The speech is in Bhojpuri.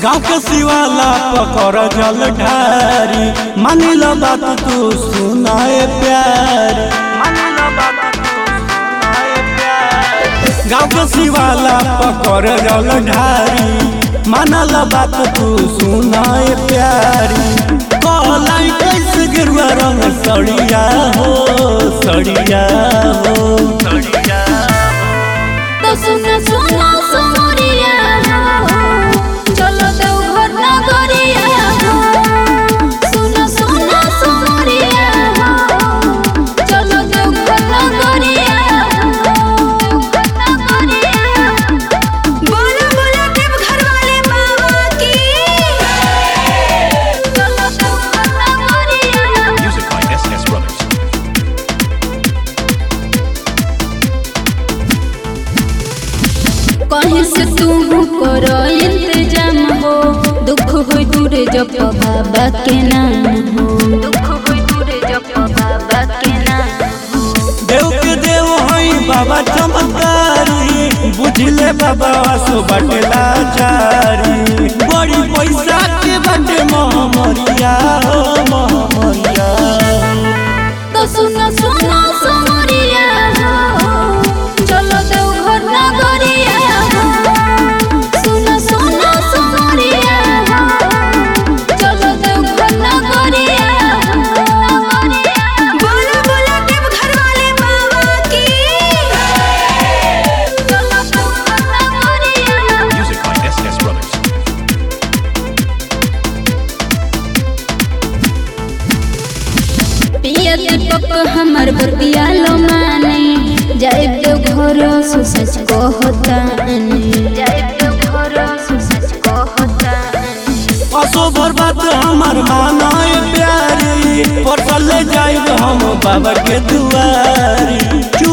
गाँव के शिवाला पकड़ जल ढारी, मानिल बात तू सुनाए प्यारी, गाँव के शिवाला पकड़ जल ढारी, मानल बात तू सुनाए प्यारी। कहलाई कैसे गिरुआ रंग सड़िया हो, सड़िया हो, सड़िया तो सुना सुना सोमरिया हो, चलो देवघर नगरिया हो। सुना सुना सोमरिया हो, चलो देवघर नगरिया हो, देवघर नगरिया। बोलो बोलो देवघर वाले बाबा की, चलो देवघर नगरिया। Music by S.S. Brothers. कहीं से तू करो इंतजाम हो, दुख हो दूर जप बाबा के नाम हो, दुख हो दूर जप बाबा के नाम हो। देव के देव हई बाबा चमत्कारी, बुझले बाबा सो बटला चारी। बड़ी पैसा के बटे महमरिया हो, महमरिया। तो सुनो सुनो सोमरिया हो, चलो देवघर नगरिया हो। सुनो सुनो सोमरिया हो, चलो देवघर नगरिया हो। बोलो बोलो देवघर वाले बाबा की, चलो देवघर नगरिया। Music by S.S. Brothers. पिया दीपक हमर बतिया लो माने, जाए देवघर सो सच को होता नहीं, जाए देवघर सो सच को होता नहीं। असो बर्बाद हमार मानाए प्यारी, पर चले जाइब हम बाबा के दुआरी।